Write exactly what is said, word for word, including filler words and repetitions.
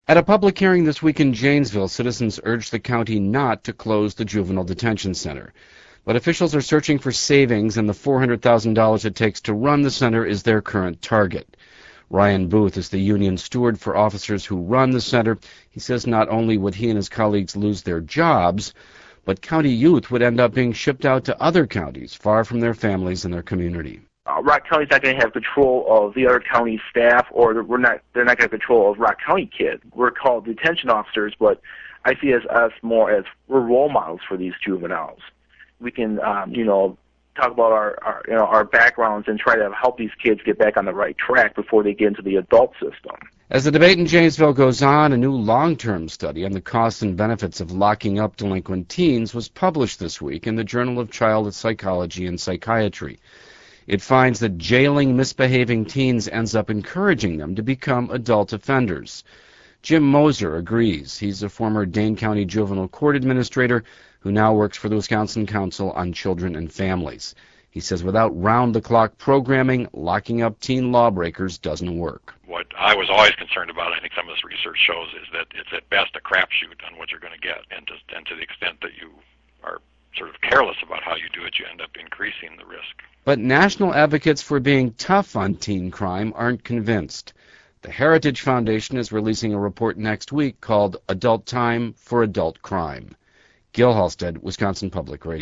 At a public hearing this week in Janesville, citizens urged the county not to close the juvenile detention center. But officials are searching for savings, and the four hundred thousand dollars it takes to run the center is their current target. Ryan Booth is the union steward for officers who run the center. He says not only would he and his colleagues lose their jobs, but county youth would end up being shipped out to other counties far from their families and their community. Uh, Rock County's not going to have control of the other county staff, or we're not. They're not going to have control of Rock County kids. We're called detention officers, but I see us, us more as we're role models for these juveniles. We can, um, you know, talk about our, our, you know, our backgrounds and try to help these kids get back on the right track before they get into the adult system. As the debate in Janesville goes on, a new long-term study on the costs and benefits of locking up delinquent teens was published this week in the Journal of Child Psychology and Psychiatry. It finds that jailing misbehaving teens ends up encouraging them to become adult offenders. Jim Moser agrees. He's a former Dane County Juvenile Court Administrator who now works for the Wisconsin Council on Children and Families. He says without round-the-clock programming, locking up teen lawbreakers doesn't work. What I was always concerned about, I think some of this research shows, is that it's at best a crapshoot on what you're going to get. And to, and to the extent that you are sort of careless about how you do it, you end up increasing the risk. But national advocates for being tough on teen crime aren't convinced. The Heritage Foundation is releasing a report next week called Adult Time for Adult Crime. Gil Halstead, Wisconsin Public Radio.